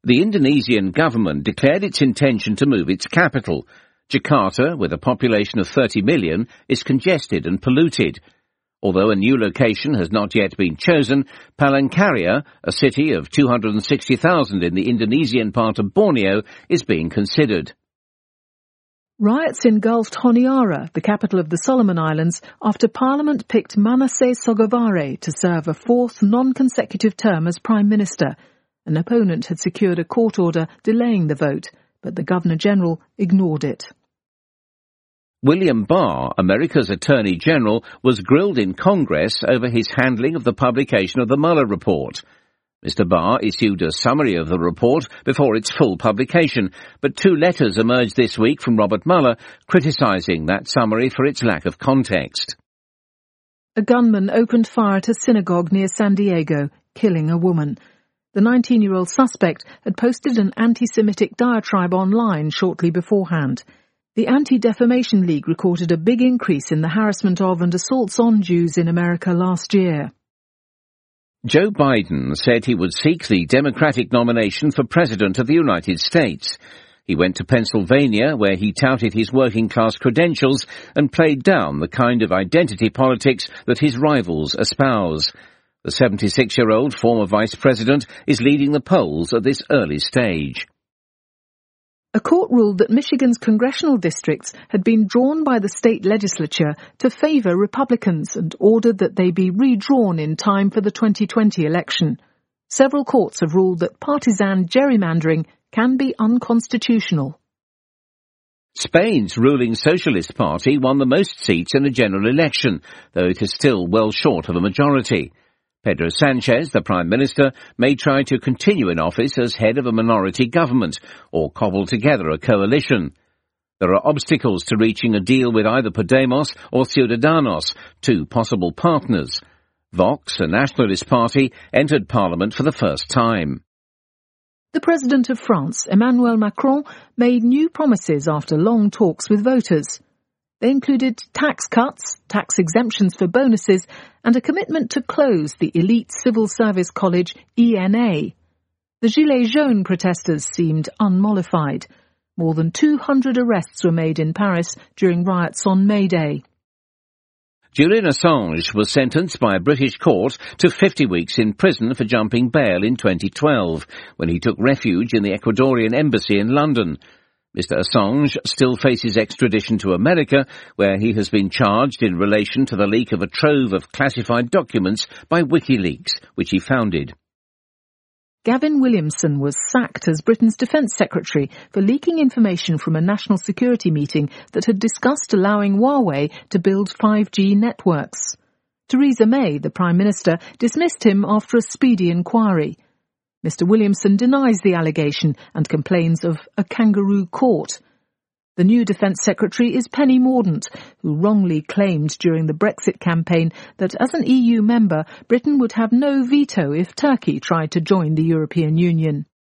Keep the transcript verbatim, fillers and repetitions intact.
The Indonesian government declared its intention to move its capital. Jakarta, with a population of thirty million, is congested and polluted. Although a new location has not yet been chosen, Palangkaraya, a city of two hundred sixty thousand in the Indonesian part of Borneo, is being considered. Riots engulfed Honiara, the capital of the Solomon Islands, after Parliament picked Manasseh Sogavare to serve a fourth non-consecutive term as Prime Minister. An opponent had secured a court order delaying the vote, but the Governor-General ignored it. William Barr, America's Attorney General, was grilled in Congress over his handling of the publication of the Mueller report. Mister Barr issued a summary of the report before its full publication, but two letters emerged this week from Robert Mueller criticising that summary for its lack of context. A gunman opened fire at a synagogue near San Diego, killing a woman. The nineteen-year-old suspect had posted an anti-Semitic diatribe online shortly beforehand. The Anti-Defamation League recorded a big increase in the harassment of and assaults on Jews in America last year. Joe Biden said he would seek the Democratic nomination for President of the United States. He went to Pennsylvania, where he touted his working-class credentials and played down the kind of identity politics that his rivals espouse. The seventy-six-year-old former vice president is leading the polls at this early stage. A court ruled that Michigan's congressional districts had been drawn by the state legislature to favour Republicans and ordered that they be redrawn in time for the twenty twenty election. Several courts have ruled that partisan gerrymandering can be unconstitutional. Spain's ruling Socialist Party won the most seats in a general election, though it is still well short of a majority. Pedro Sanchez, the Prime Minister, may try to continue in office as head of a minority government or cobble together a coalition. There are obstacles to reaching a deal with either Podemos or Ciudadanos, two possible partners. Vox, a nationalist party, entered Parliament for the first time. The President of France, Emmanuel Macron, made new promises after long talks with voters. They included tax cuts, tax exemptions for bonuses, and a commitment to close the elite civil service college E N A. The Gilets jaunes protesters seemed unmollified. More than two hundred arrests were made in Paris during riots on May Day. Julian Assange was sentenced by a British court to fifty weeks in prison for jumping bail in twenty twelve, when he took refuge in the Ecuadorian embassy in London. Mister Assange still faces extradition to America, where he has been charged in relation to the leak of a trove of classified documents by WikiLeaks, which he founded. Gavin Williamson was sacked as Britain's Defence Secretary for leaking information from a national security meeting that had discussed allowing Huawei to build five G networks. Theresa May, the Prime Minister, dismissed him after a speedy inquiry. Mister Williamson denies the allegation and complains of a kangaroo court. The new Defence Secretary is Penny Mordaunt, who wrongly claimed during the Brexit campaign that as an E U member, Britain would have no veto if Turkey tried to join the European Union.